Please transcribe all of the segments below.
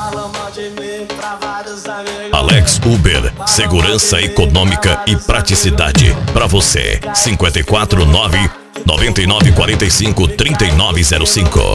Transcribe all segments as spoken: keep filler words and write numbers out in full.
Alex Uber, segurança econômica e praticidade para você. cinco quatro nove, nove nove quatro cinco, três nove zero cinco.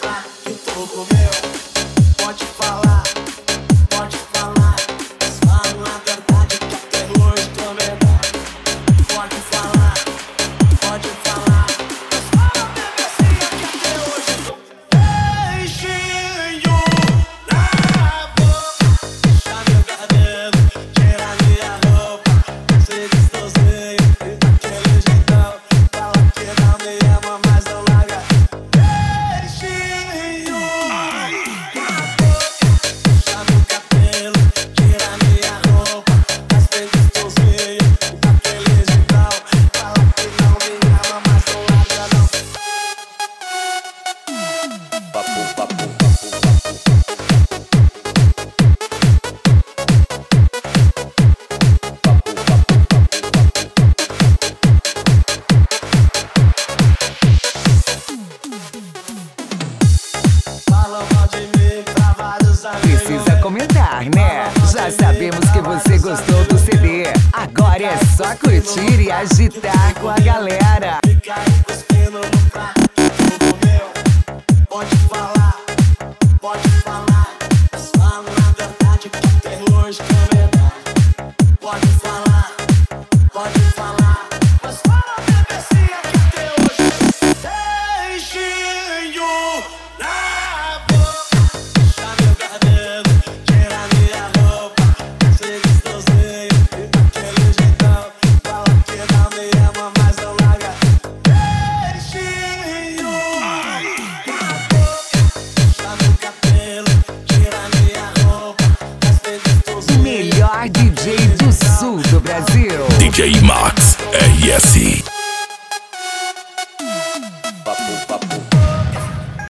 Precisa comentar, né? Já sabemos que você gostou do C D. Agora é só curtir e agitar com a galera. Pode falar, pode falar, mas fala na verdade que tem hoje que é verdade. Pode falar, pode falar, mas fala na bebecinha que tem hoje. Beijinho na boca, puxa meu cabelo, tira minha roupa, sei que estou sem aquele jeitão. Fala que não me ama, mas não larga. Beijinho na boca, puxa meu cabelo, tira minha roupa, sei que estou sem. Melhor D J do sul do Brasil, D J Max R S.